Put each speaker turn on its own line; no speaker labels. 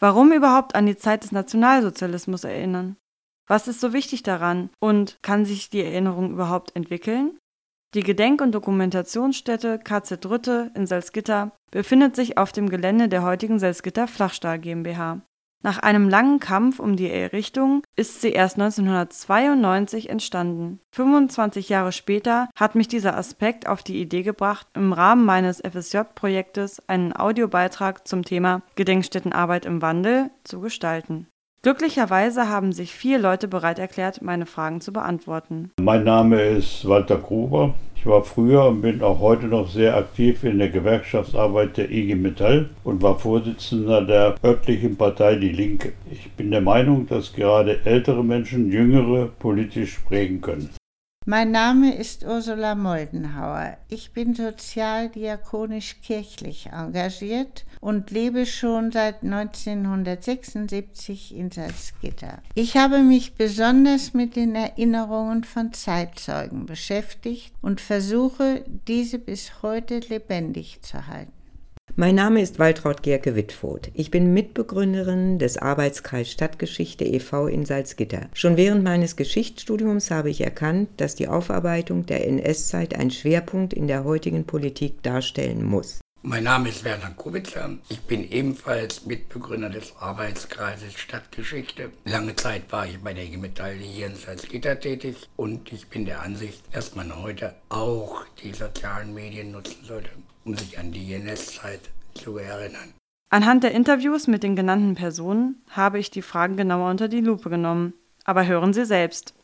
Warum überhaupt an die Zeit des Nationalsozialismus erinnern? Was ist so wichtig daran und kann sich die Erinnerung überhaupt entwickeln? Die Gedenk- und Dokumentationsstätte KZ Rütte in Salzgitter befindet sich auf dem Gelände der heutigen Salzgitter Flachstahl GmbH. Nach einem langen Kampf um die Errichtung ist sie erst 1992 entstanden. 25 Jahre später hat mich dieser Aspekt auf die Idee gebracht, im Rahmen meines FSJ-Projektes einen Audiobeitrag zum Thema Gedenkstättenarbeit im Wandel zu gestalten. Glücklicherweise haben sich 4 Leute bereit erklärt, meine Fragen zu beantworten.
Mein Name ist Walter Gruber. Ich war früher und bin auch heute noch sehr aktiv in der Gewerkschaftsarbeit der IG Metall und war Vorsitzender der örtlichen Partei Die Linke. Ich bin der Meinung, dass gerade ältere Menschen jüngere politisch prägen können.
Mein Name ist Ursula Moldenhauer. Ich bin sozialdiakonisch-kirchlich engagiert und lebe schon seit 1976 in Salzgitter. Ich habe mich besonders mit den Erinnerungen von Zeitzeugen beschäftigt und versuche, diese bis heute lebendig zu halten.
Mein Name ist Waltraud Gerke-Wittfoth. Ich bin Mitbegründerin des Arbeitskreis Stadtgeschichte e.V. in Salzgitter. Schon während meines Geschichtsstudiums habe ich erkannt, dass die Aufarbeitung der NS-Zeit einen Schwerpunkt in der heutigen Politik darstellen muss.
Mein Name ist Werner Kubitzer. Ich bin ebenfalls Mitbegründer des Arbeitskreises Stadtgeschichte. Lange Zeit war ich bei der IG Metall hier in Salzgitter tätig und ich bin der Ansicht, dass man heute auch die sozialen Medien nutzen sollte, um sich an die NS-Zeit zu erinnern.
Anhand der Interviews mit den genannten Personen habe ich die Fragen genauer unter die Lupe genommen. Aber hören Sie selbst.